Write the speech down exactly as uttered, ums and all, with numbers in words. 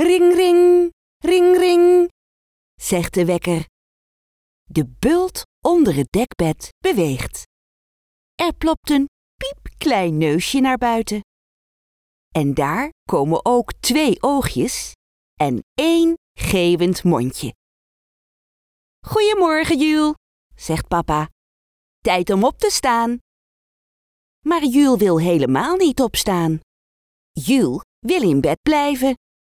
Ring, ring, ring, ring, zegt de wekker. De bult onder het dekbed beweegt. Er plopt een piepklein neusje naar buiten. En daar komen ook twee oogjes en één geeuwend mondje. Goedemorgen, Jules, zegt papa. Tijd om op te staan. Maar Jules wil helemaal niet opstaan. Jules wil in bed blijven.